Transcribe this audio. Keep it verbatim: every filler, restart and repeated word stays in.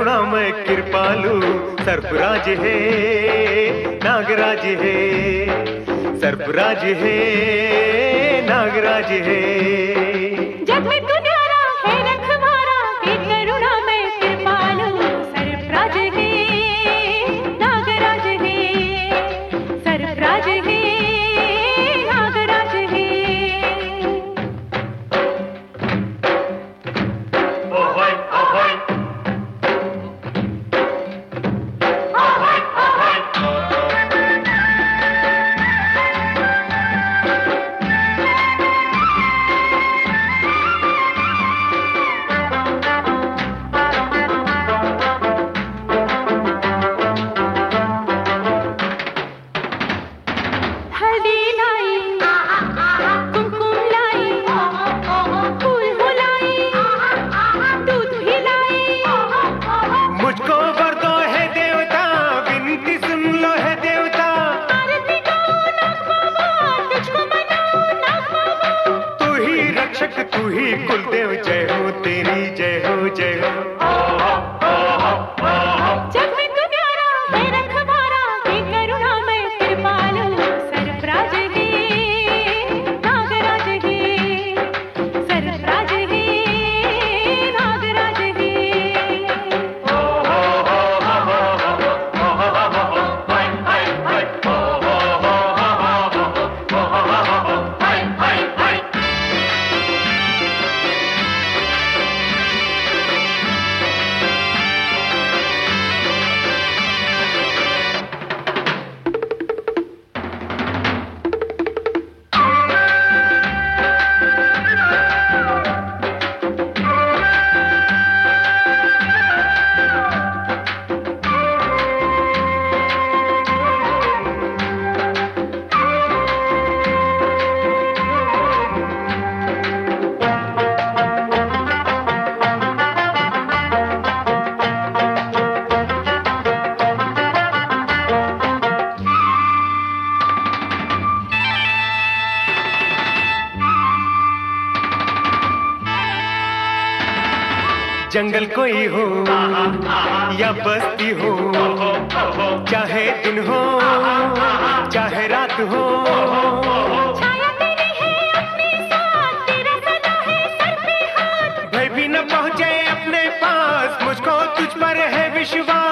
करुणामय कृपालु सर्पराज है, नागराज है, सर्पराज है, नागराज है। जग में तू न्यारा है रखवारा, हे करुणामय कृपालु सर्पराज है, नागराज है, सर्पराज है, नागराज है। ओहोय ओहोय ओहोय ओहोय हल्दी लाई, कुमकुम लाई, फूल बुलाई, दूध भी लाई। मुझको वर दो है देवता, विनती सुन लो है देवता। आरती गाऊं नाग बाबा, तुझको मनाऊं नाग बाबा। तू ही रक्षक, तू ही कुलदेव, जय हो तेरी, जय हो जय हो। जग में तू न्यारा है रखवारा, हे करुणामय कृपालु सर्पराज है, नागराज है, सर्पराज है, नागराज है। जंगल कोई हो या बस्ती हो, चाहे दिन हो चाहे रात हो, छाया तेरी है अपने साथ, तेरा सदा है सर पे हाथ। भय भी न पहुंचे अपने पास, मुझको तुझ पर है विश्वास।